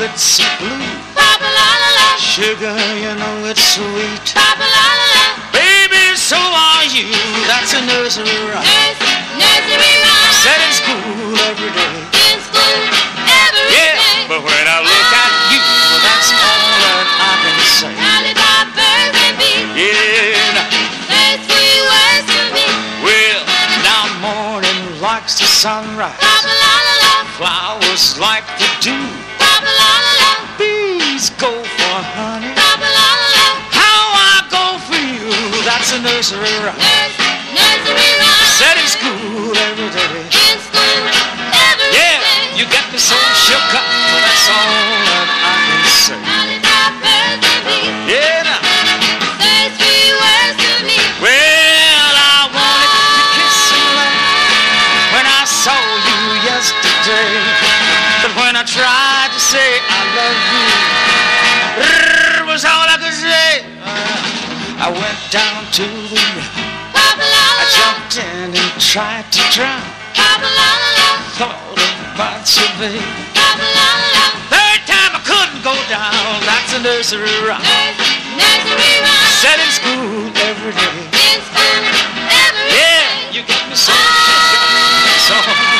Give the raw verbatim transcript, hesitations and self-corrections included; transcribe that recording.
it's blue. Papa-la-la-la. Sugar, you know it's sweet. Papa-la-la-la. Baby, so are you. That's a nursery rhyme. Nurse, nursery rhyme. Said in school every day. In school every Yeah, day. but when I look at you, well, that's all that I can say. Lollipop, birds and bees. Yeah, Say sweet words to me. well, now morning likes the sunrise. Papa-la-la-la. Flowers like the dew. Papa-la-la-la. Bees go for honey. Papa-la-la-la. How I go for you, that's a nursery rhyme. Nurse, nursery rhyme. Said in school every day. In school every Yeah, day. you get me so shook up, well, that's all that I can say. Lollipop, birds and bees. Yeah, now, Say sweet words to me. well, I wanted to kiss you like when I saw you yesterday. But when I tried to say I love you, it was all I could say. I went down to the river. I Papa-la-la-la. jumped in and tried to drown. Papa-la-la-la. Thought about you, baby. Papa-la-la-la. Third time I couldn't go down. That's a nursery rhyme. Nurse, nursery rhyme. Said in school every day. In school every Yeah, day. you get me so shook up. So